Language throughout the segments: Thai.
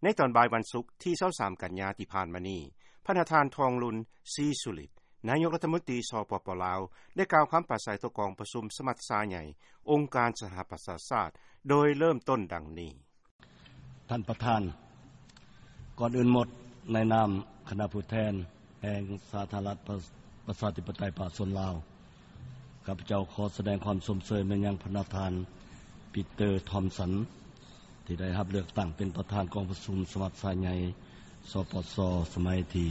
ในตอนบ่ายวันศุกร์ที่23กันยายนที่ผ่านมานี้พระประธานทองลุนซีสุริตนายกรัฐมนตรีสปป.ลาวได้กล่าวคำปราศรัยต่อกองประชุมสมัชชาใหญ่องค์การสหประชาชาติโดยเริ่มต้นดังนี้ท่านประธานก่อนอื่นหมดในนามคณะผู้แทนแห่งสาธารณรัฐประชาธิปไตยประชาชนลาวข้าพเจ้าขอแสดงความสมเสยมายังพระประธานปีเตอร์ทอมสันที่ได้รับเลือกตั้งเป็นประธานกองประชุมสมัชชาใหญ่สปช.สมัยที่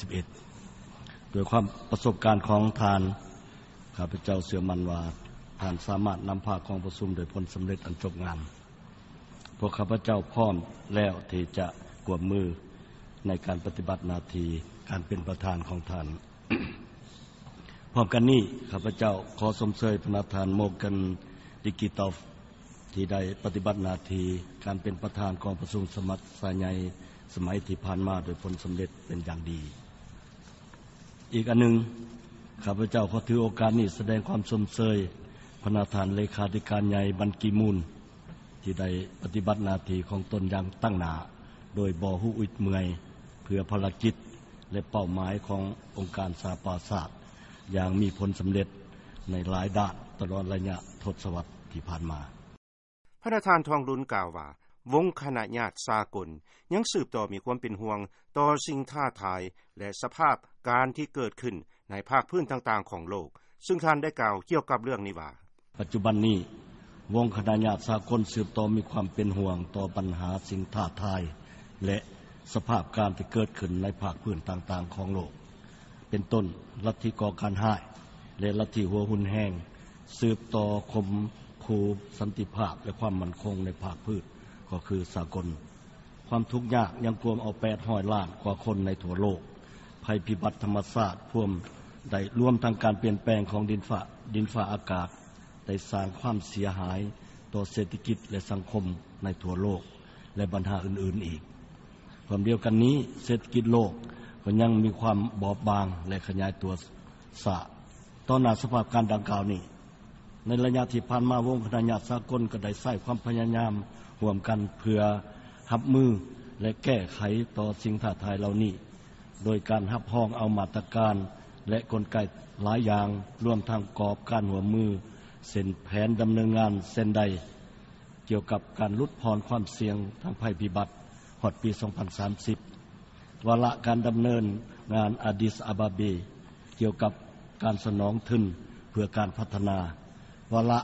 71โดยความประสบการณ์ของท่านข้าพเจ้าเชื่อมั่นว่าท่านสามารถนำพากองประชุมโดยผลสำเร็จอันจบงามพวกข้าพเจ้าพร้อมแล้วที่จะร่วมมือในการปฏิบัติหน้าที่การเป็นประธานของท่าน พร้อมกันนี้ข้าพเจ้าขอสมเสยพระประธานโมกันดิกิตอฟที่ได้ปฏิบัติหน้าที่การเป็นประธานกองประชุมสมัชชาใหญ่สมัยที่ผ่านมาโดยผลสำเร็จเป็นอย่างดีอีกอันหนึ่งข้าพเจ้าขอถือโอกาสนี้แสดงความสมเสยพระประธานเลขาธิการใหญ่บันกีมูนที่ได้ปฏิบัติหน้าที่ของตนอย่างตั้งหน้าโดยบ่ฮู้อึดเมื่อยเพื่อภารกิจและเป้าหมายขององค์การสหประชาชาติอย่างมีผลสำเร็จในหลายด้านตลอดระยะทศวรรษที่ผ่านมาพระประธานทองลุนกล่าวว่าวงคณะญาติสากลยังสืบต่อมีความเป็นห่วงต่อสิ่งท้าทายและสภาพการที่เกิดขึ้นในภาคพื้นต่างๆของโลกซึ่งท่านได้กล่าวเกี่ยวกับเรื่องนี้ว่าปัจจุบันนี้วงคณะญาติสากลสืบต่อมีความเป็นห่วงต่อปัญหาสิ่งท้าทายและสภาพการที่เกิดขึ้นในภาคพื้นต่างๆของโลกเป็นต้นลัทธิก่อการร้ายและลัทธิหัวหุนแห้งสืบต่อข่มขู่สันติภาพและความมั่นคงในภาคพื้นก็คือสากลความทุกข์ยากยังกวมเอา800ล้านกว่าคนในทั่วโลกภัยพิบัติธรรมชาติท่วมได้รวมทั้งการเปลี่ยนแปลงของดินฟ้าอากาศได้สร้างความเสียหายต่อเศรษฐกิจและสังคมในทั่วโลกและปัญหาอื่นๆอีกพร้อมเดียวกันนี้เศรษฐกิจโลกก็ยังมีความบอบบางและขยายตัวช้าต่อหน้าสภาพการดังกล่าวนี้ในระยะที่ผ่านมาวงคณะญาติสากลก็ได้ใช้ความพยายามร่วมกันเพื่อรับมือและแก้ไขต่อสิ่งท้าทายเหล่านี้โดยการรับรองเอามาตรการและกลไกหลายอย่างรวมทั้งกรอบการร่วมมือเส้นแผนดำเนินงานเส้นใดเกี่ยวกับการลดพรความเสี่ยงทางภัยพิบัติฮอดปี2030วาระการดำเนินงานอาดิสอาบาเบเกี่ยวกับการสนองทุนเพื่อการพัฒนาวาระ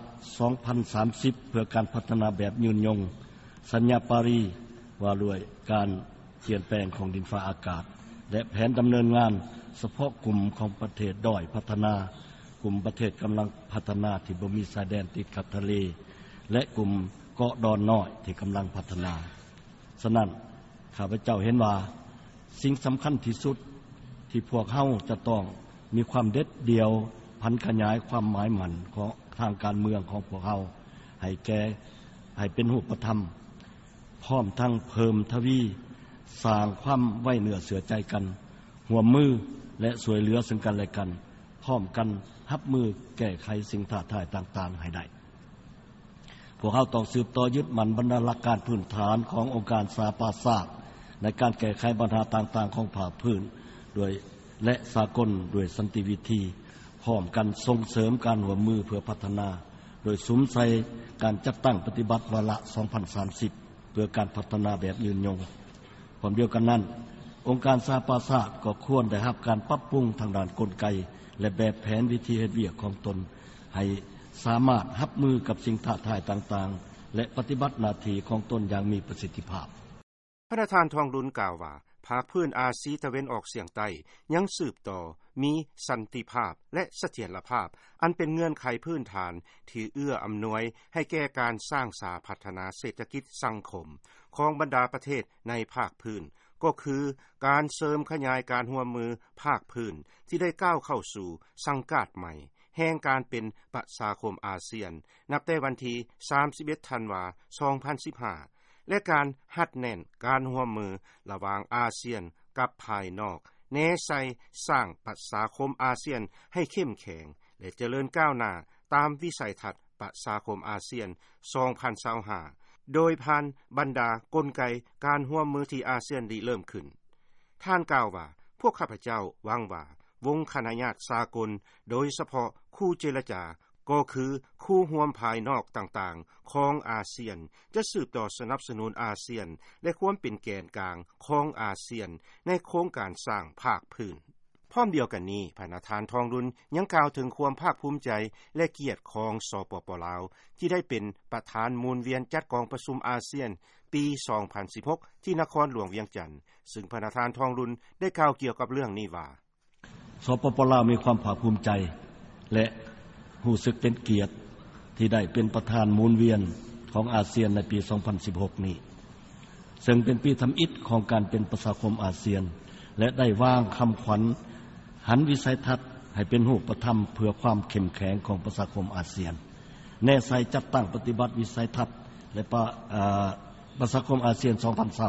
2030เพื่อการพัฒนาแบบยืนยงสัญญาปารีสว่าด้วยการเปลี่ยนแปลงของดินฟ้าอากาศและแผนดำเนินงานเฉพาะกลุ่มของประเทศด้อยพัฒนากลุ่มประเทศกำลังพัฒนาที่บ่มีชายแดนติดกับทะเลและกลุ่มเกาะดอนน้อยที่กำลังพัฒนาฉะนั้นข้าพเจ้าเห็นว่าสิ่งสำคัญที่สุดที่พวกเฮาจะต้องมีความเด็ดเดี่ยวพันขยายความหมายมั่นของทางการเมืองของพวกเฮาให้เป็นรูปธรรมพร้อมทั้งเพิ่มทวีสร้างความไว้เนื้อเชื่อใจกันร่วมมือและช่วยเหลือซึ่งกันและกันพร้อมกันรับมือแก้ไขสิ่งท้าทายต่างๆให้ได้พวกเฮาต้องสืบต่อยึดมั่นบรรดาหลักการพื้นฐานขององค์การสหประชาชาติในการแก้ไขปัญหาต่างๆของภาคพื้นด้วยและสากลด้วยสันติวิธีพร้อมกันส่งเสริมการร่วมมือเพื่อพัฒนาโดยสุมใส่การจัดตั้งปฏิบัติวาระ2030เพื่อการพัฒนาแบบยืนยงพร้อมเดียวกันนั้นองค์การสหประชาชาติก็ควรได้รับการปรับปรุงทางด้านกลไกและแบบแผนวิธีเฮ็ดเวียกของตนให้สามารถรับมือกับสิ่งท้าทายต่างๆและปฏิบัติหน้าที่ของตนอย่างมีประสิทธิภาพพระประธานทองลุนกล่าวว่าภาคพื้นอาซีตะเว้นออกเฉียงใต้ยังสืบต่อมีสันติภาพและเสถียรภาพอันเป็นเงื่อนไขพื้นฐานที่เอื้ออำนวยให้แก่การสร้างสาพัฒนาเศรษฐกิจสังคมของบรรดาประเทศในภาคพื้นก็คือการเสริมขยายการร่วมมือภาคพื้นที่ได้ก้าวเข้าสู่สังกัดใหม่แห่งการเป็นประชาคมอาเซียนนับแต่วันที่31ธันวาคม2015และการหัดแน่นการร่วมมือระหว่างอาเซียนกับภายนอกแนใส่สร้างประชาคมอาเซียนให้เข้มแข็งและเจริญก้าวหน้าตามวิสัยทัศน์ประชาคมอาเซียน2025 โดยผ่านบรรดากลไกการร่วมมือที่อาเซียนริเริ่มขึ้นท่านกล่าวว่าพวกข้าพเจ้าหวังว่าวงคณะญาติสากลโดยเฉพาะคู่เจรจาก็คือคู่ร่วมภายนอกต่างๆของอาเซียนจะสืบต่อสนับสนุนอาเซียนและความเป็นแกนกลางของอาเซียนในโครงการสร้างภาคพื้นพร้อมเดียวกันนี้พระประธานทองรุนยังกล่าวถึงความภาคภูมิใจและเกียรติของสปป.ลาวที่ได้เป็นประธานมูลเวียนจัดกองประชุมอาเซียนปี 2016 ที่นครหลวงเวียงจันทน์ซึ่งพระประธานทองรุนได้กล่าวเกี่ยวกับเรื่องนี้ว่าสปป.ลาวมีความภาคภูมิใจและรู้สึกเป็นเกียรติที่ได้เป็นประธานมูลเวียนของอาเซียนในปี 2016 นี้ซึ่งเป็นปีทำอิฐของการเป็นประชาคมอาเซียนและได้วางคำขวัญหันวิสัยทัศน์ให้เป็นรูปธรรมเพื่อความเข้มแข็งของประชาคมอาเซียนแน่ใส่จัดตั้งปฏิบัติวิสัยทัศน์และประชาคมอาเซียน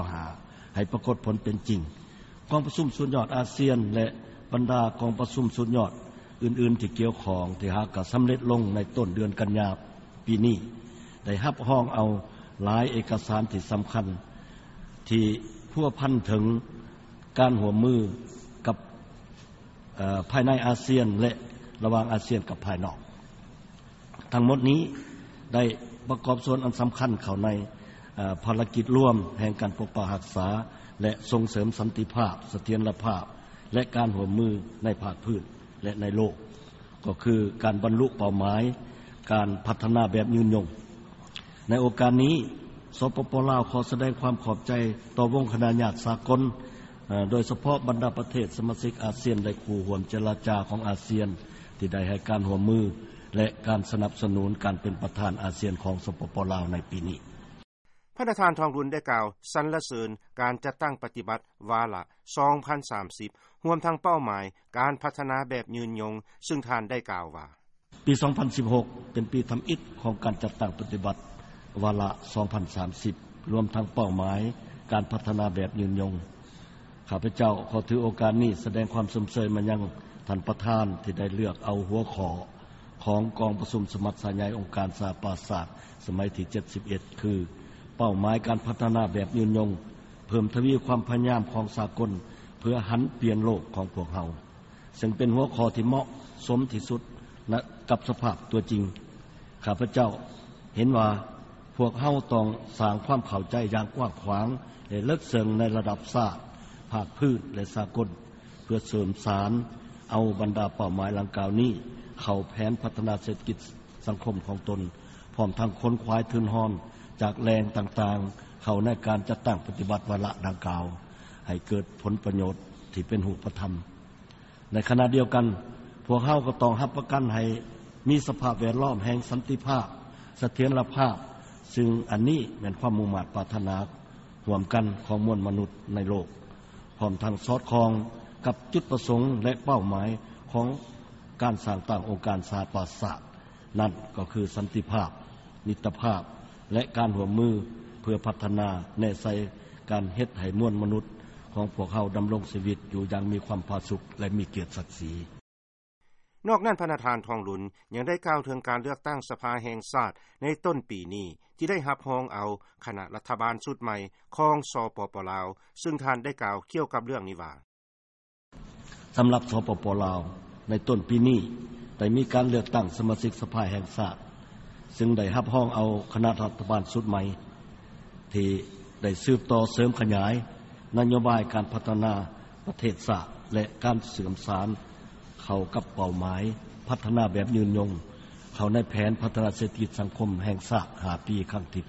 2025 ให้ปรากฏผลเป็นจริงกองประชุมสุดยอดอาเซียนและบรรดากองประชุมสุดยอดอื่นๆที่เกี่ยวข้องที่หากสำเร็จลงในต้นเดือนกันยายนปีนี้ได้รับรองเอาหลายเอกสารที่สำคัญที่พัวพันถึงการร่วมมือกับภายในอาเซียนและระหว่างอาเซียนกับภายนอกทั้งหมดนี้ได้ประกอบส่วนอันสำคัญเข้าในภารกิจร่วมแห่งการปกป้องรักษาและส่งเสริมสันติภาพเสถียรภาพและการร่วมมือในภาคพื้นและในโลกก็คือการบรรลุเป้าหมายการพัฒนาแบบยืนยงในโอกาสนี้สปป.ลาวขอแสดงความขอบใจต่อวงคณะญาติสากลโดยเฉพาะบรรดาประเทศสมาชิกอาเซียนและคู่ร่วมเจรจาของอาเซียนที่ได้ให้การร่วมมือและการสนับสนุนการเป็นประธานอาเซียนของสปป.ลาวในปีนี้พระประธานทองรุนได้กล่าวสรรเสริญการจัดตั้งปฏิบัติวาระ 2030 รวมทั้งเป้าหมายการพัฒนาแบบยืนยงซึ่งท่านได้กล่าวว่าปี 2016 เป็นปีทำอิฐของการจัดตั้งปฏิบัติวาระ 2030 รวมทั้งเป้าหมายการพัฒนาแบบยืนยงข้าพเจ้าขอถือโอกาสนี้แสดงความสมเสยมายังท่านประธานที่ได้เลือกเอาหัวข้อของกองประชุมสมัชชาใหญ่องค์การสหประชาชาติสมัยที่ 71 คือเป้าหมายการพัฒนาแบบยืนยงเพิ่มทวีความพยายามของสากลเพื่อหันเปลี่ยนโลกของพวกเราซึ่งเป็นหัวข้อที่เหมาะสมที่สุดกับสภาพตัวจริงข้าพเจ้าเห็นว่าพวกเราต้องสร้างความเข้าใจอย่างกว้างขวางและลึกซึ้งในระดับชาติภาคพื้นและสากลเพื่อเสริมสารเอาบรรดาเป้าหมายดังกล่าวนี้เข้าแผนพัฒนาเศรษฐกิจสังคมของตนพร้อมทั้งค้นคว้าทุนห้อนจากแหล่งต่างๆเข้าในการจัดตั้งปฏิบัติวาระดังกล่าวให้เกิดผลประโยชน์ที่เป็นรูปธรรมในขณะเดียวกันพวกเราก็ต้องรับประกันให้มีสภาพแวดล้อมแห่งสันติภาพเสถียรภาพซึ่งอันนี้เป็นความมุ่งมั่นปรารถนาร่วมกันของมวลมนุษย์ในโลกพร้อมทั้งสอดคล้องกับจุดประสงค์และเป้าหมายของการสร้างตั้งองค์การสหประชาชาตินั่นก็คือสันติภาพมิตรภาพและการร่วมมือเพื่อพัฒนาแนวใส่การเฮ็ดให้มวลมนุษย์ของพวกเราดำรงชีวิตอยู่อย่างมีความผาสุกและมีเกียรติศักดิ์ศรีนอกนั้นพระประธานทองรุนยังได้กล่าวถึงการเลือกตั้งสภาแห่งชาติในต้นปีนี้ที่ได้รับรองเอาคณะรัฐบาลชุดใหม่ของสปป.ลาวซึ่งท่านได้กล่าวเกี่ยวกับเรื่องนี้ว่าสำหรับสปป.ลาวในต้นปีนี้ได้มีการเลือกตั้งสมาชิกสภาแห่งชาติซึ่งได้รับรองเอาคณะรัฐบาลชุดใหม่ที่ได้สืบต่อเสริมขยายนโยบายการพัฒนาประเทศชาติและการเสริมสารเข้ากับเป้าหมายพัฒนาแบบยืนยงเข้าในแผนพัฒนาเศรษฐกิจสังคมแห่งชาติ5ปีครั้งที่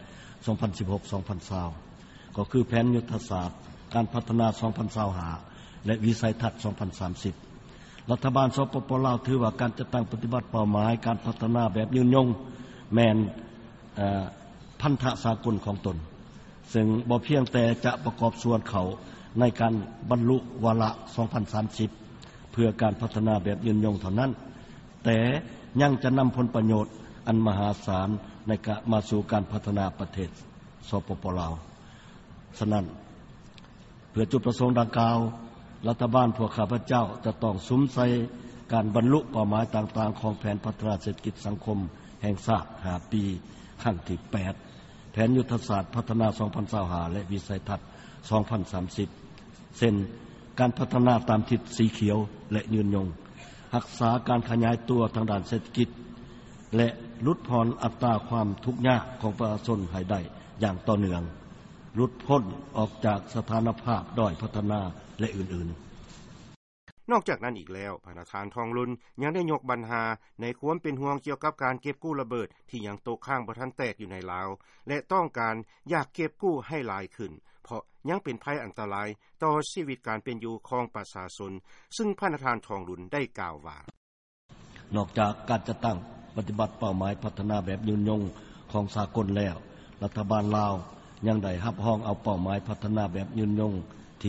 8 2016-2020ก็คือแผนยุทธศาสตร์การพัฒนา 2025 และวิสัยทัศน์ 2030 รัฐบาลสปป.ลาวถือว่าการจัดตั้งปฏิบัติเป้าหมายการพัฒนาแบบยืนยงแม่นพันธะสากลของตนซึ่งบ่เพียงแต่จะประกอบส่วนเข้าในการบรรลุวาระ 2030 เพื่อการพัฒนาแบบยืนยงเท่านั้นแต่ยังจะนำผลประโยชน์อันมหาศาลในการมาสู่การพัฒนาประเทศสปป.ลาวฉะนั้นเพื่อจุดประสงค์ดังกล่าวรัฐบาลพวกข้าพเจ้าจะต้องสุมใส่การบรรลุเป้าหมายต่างๆของแผนพัฒนาเศรษฐกิจสังคมแห่งชาติ5ปีครั้งที่8 แผนยุทธศาสตร์พัฒนา2025และวิสัยทัศน์2030เช่นการพัฒนาตามทิศสีเขียวและยืนยงรักษาการขยายตัวทางด้านเศรษฐกิจและลดผ่อนอัตราความทุกข์ยากของประชาชนให้ได้อย่างต่อเนื่องหลุดพ้นออกจากสถานภาพด้อยพัฒนาและอื่นๆนอกจากนั้นอีกแล้วพระธานทองลุนยังได้ยกปัญหาในความเป็นห่วงเกี่ยวกับการเก็บกู้ระเบิดที่ยังตกค้างบ่ทันแตกอยู่ในลาวและต้องการอยากเก็บกู้ให้หลายขึ้นเพราะยังเป็นภัยอันตรายต่อชีวิตการเป็นอยู่ของประชาชนซึ่งพระธานทองลุนได้กล่าวว่านอกจากการจะตั้งปฏิบัติเป้าหมายพัฒนาแบบยืนยงของสากลแล้วรัฐบาลลาวยังได้รับรองเอาเป้าหมายพัฒนาแบบยืนยงที่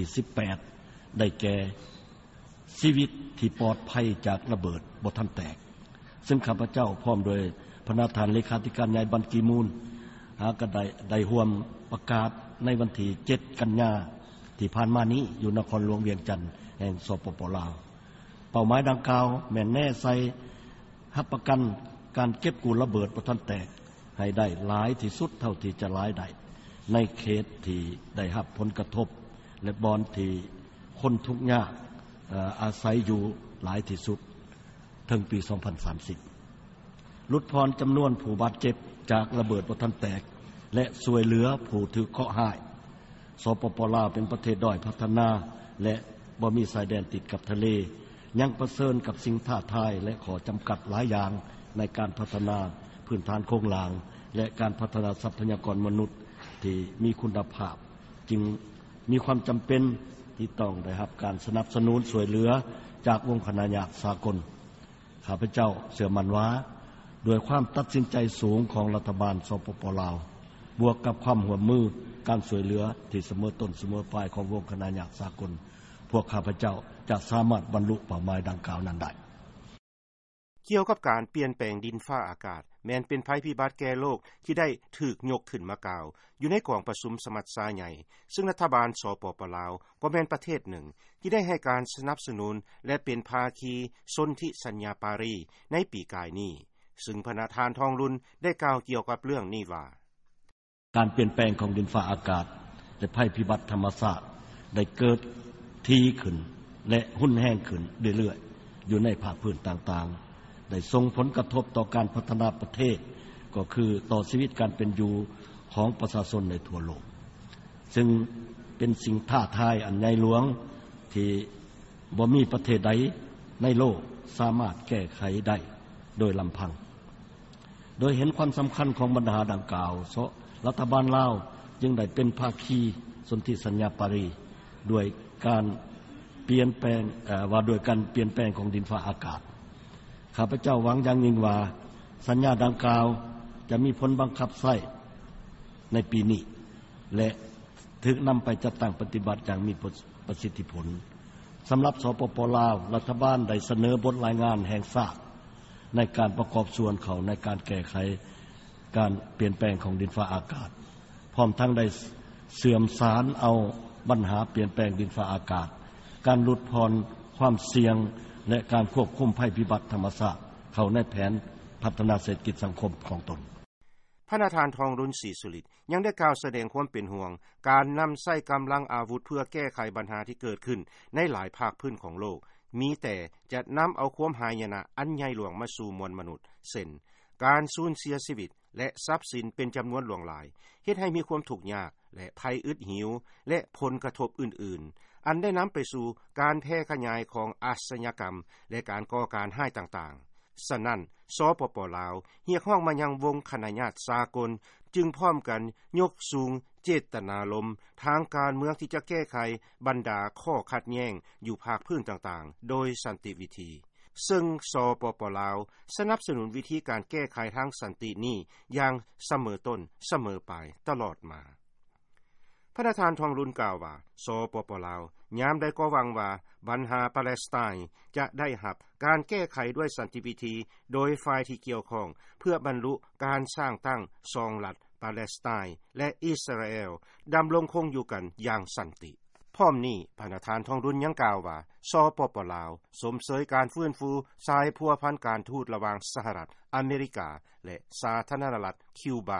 18ได้แก่ชีวิตที่ปลอดภัยจากระเบิดบ่ทันแตกซึ่งข้าพเจ้าพร้อมโดยพระประธานเลขาธิการใหญ่บันกีมูลก็ได้ร่วมประกาศในวันที่7กันยายนที่ผ่านมานี้อยู่นครหลวงเวียงจันทน์แห่งสปป.ลาวเป้าหมายดังกล่าวแม่นแน่ใส่รับประกันการเก็บกู้ระเบิดบ่ทันแตกให้ได้หลายที่สุดเท่าที่จะหลายได้ในเขตที่ได้รับผลกระทบและบอนที่คนทุกข์ยากอาศัยอยู่หลายที่สุดถึงปี2030ลดพรจำนวนผู้บาดเจ็บจากระเบิดบ่ทันแตกและช่วยเหลือผู้ถูกเคราะห์ร้ายสปป.ลาวเป็นประเทศด้อยพัฒนาและบ่มีชายแดนติดกับทะเลยังเผชิญกับสิ่งท้าทายและข้อจำกัดหลายอย่างในการพัฒนาพื้นฐานโครงสร้างและการพัฒนาทรัพยากรมนุษย์ที่มีคุณภาพจึงมีความจำเป็นที่ต้องได้รับการสนับสนุนช่วยเหลือจากวงคณะญาติสากลข้าพเจ้าเชื่อมั่นว่าด้วยความตัดสินใจสูงของรัฐบาลสปป.ลาวบวกกับความร่วมมือการช่วยเหลือที่เสมอต้นเสมอปลายของวงคณะญาติสากลพวกข้าพเจ้าจะสามารถบรรลุเป้าหมายดังกล่าวนั้นได้เกี่ยวกับการเปลี่ยนแปลงดินฟ้าอากาศแม้นเป็นภัยพิบัติแก่โลกที่ได้ถูกยกขึ้นมากล่าวอยู่ในกองประชุมสมัชชาใหญ่ซึ่งรัฐบาลสปป.ลาวก็แม่นประเทศหนึ่งที่ได้ให้การสนับสนุนและเป็นภาคีสนธิสัญญาปารีสในปีกายนี้ซึ่งพระประธานทองลุนได้กล่าวเกี่ยวกับเรื่องนี้ว่าการเปลี่ยนแปลงของดินฟ้าอากาศและภัยพิบัติธรรมชาติได้เกิดทีขึ้นและรุนแรงขึ้นเรื่อยๆอยู่ในภาคพื้นต่างๆได้ส่งผลกระทบต่อการพัฒนาประเทศก็คือต่อชีวิตการเป็นอยู่ของประชาชนในทั่วโลกซึ่งเป็นสิ่งท้าทายอันใหญ่หลวงที่บ่มีประเทศใดในโลกสามารถแก้ไขได้โดยลำพังโดยเห็นความสำคัญของปัญหาดังกล่าวรัฐบาลลาวจึงได้เป็นภาคีสนธิสัญญาปารีสด้วยการเปลี่ยนแปลงของดินฟ้าอากาศข้าพเจ้าหวังอย่างยิ่งว่าสัญญาดังกล่าวจะมีผลบังคับใช้ในปีนี้และถึกนำไปจัดตั้งปฏิบัติอย่างมีประสิทธิผลสำหรับสปป.ลาวรัฐบาลได้เสนอบทรายงานแห่งชาติในการประกอบส่วนเขาในการแก้ไขการเปลี่ยนแปลงของดินฟ้าอากาศพร้อมทั้งได้เสื่อมสารเอาปัญหาเปลี่ยนแปลงดินฟ้าอากาศการลดพรความเสี่ยงและการควบคุมภัยพิบัติธรรมชาติเข้าในแผนพัฒนาเศรษฐกิจสังคมของตนพระประธานทองลุนศรีสุริตยังได้กล่าวแสดงความเป็นห่วงการนำใช้กำลังอาวุธเพื่อแก้ไขปัญหาที่เกิดขึ้นในหลายภาคพื้นของโลกมีแต่จะนำเอาความหายนะอันใหญ่หลวงมาสู่มวลมนุษย์เช่นการสูญเสียชีวิตและทรัพย์สินเป็นจำนวนหลวงหลายเฮ็ดให้มีความทุกข์ยากและภัยอึดหิวและผลกระทบอื่นๆอันได้นำไปสู่การแพร่ขยายของอาชญากรรมและการก่อการร้ายต่างๆฉะนั้นสปป.ลาวเรียกร้องมายังวงคณะญาติสากลจึงพร้อมกันยกสูงเจตนารมณ์ทางการเมืองที่จะแก้ไขบรรดาข้อขัดแย้งอยู่ภาคพื้นต่างๆโดยสันติวิธีซึ่งสปป.ลาวสนับสนุนวิธีการแก้ไขทางสันตินี้อย่างเสมอต้นเสมอปลายตลอดมาพระประธานทองลุนกล่าวว่าสปป.ลาวยามได้ก็หวังว่าปัญหาปาเลสไตน์จะได้รับการแก้ไขด้วยสันติวิธีโดยฝ่ายที่เกี่ยวข้องเพื่อบรรลุการสร้างตั้ง2รัฐปาเลสไตน์และอิสราเอลดำรงคงอยู่กันอย่างสันติพร้อมนี้พระประธานทองลุนยังกล่าวว่าสปป.ลาวสมเสยการฟื้นฟูสายพัวพันการทูตระหว่างสหรัฐอเมริกาและสาธารณรัฐคิวบา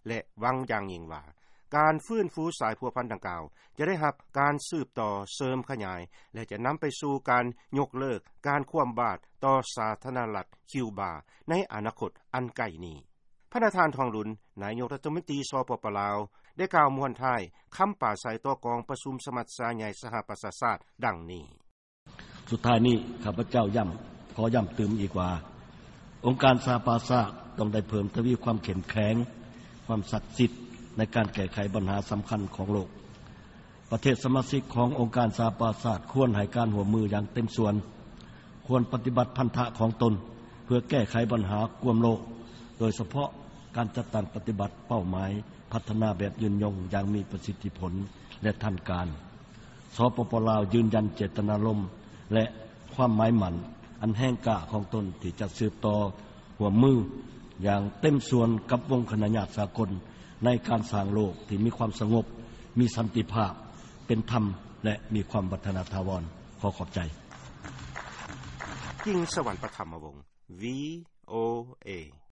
และหวังอย่างยิ่งว่าการฟื้นฟูสายพัวพันธุ์ดังกล่าวจะได้รับการสืบต่อเสริมขยายและจะนําไปสู่การยกเลิกการคว่ำบาตรต่อสาธารณรัฐคิวบาในอนาคตอันใกล้นี้พระประธานทองหลุนนายกรัฐมนตรีสปป.ลาวได้กล่าวม่วนท้ายคําปราศัยต่อกองประชุมสมัชชาใหญ่สหประชาชาติดังนี้สุดท้ายนี้ข้าพเจ้าขอย้ำเติมอีกว่าองค์การสหประชาชาติต้องได้เพิ่มทวีความเข้มแข็งความศักดิ์สิทธิ์ในการแก้ไขปัญหาสําคัญของโลกประเทศสมาชิกขององค์การสหประชาชาติควรให้การร่วมมืออย่างเต็มส่วนควรปฏิบัติพันธะของตนเพื่อแก้ไขปัญหากวมโลกโดยเฉพาะการจัดตั้งปฏิบัติเป้าหมายพัฒนาแบบยืนยงอย่างมีประสิทธิผลและทันการสปป.ลาวยืนยันเจตนารมณ์และความหมายมั่นอันแห้งกล้าของตนที่จะสืบต่อร่วมมืออย่างเต็มส่วนกับวงคณะญาติสากลในการสร้างโลกที่มีความสงบมีสันติภาพเป็นธรรมและมีความวัฒนถาวรขอขอบใจยิ่งสวรรค์ประธรรมวงศ์ VOA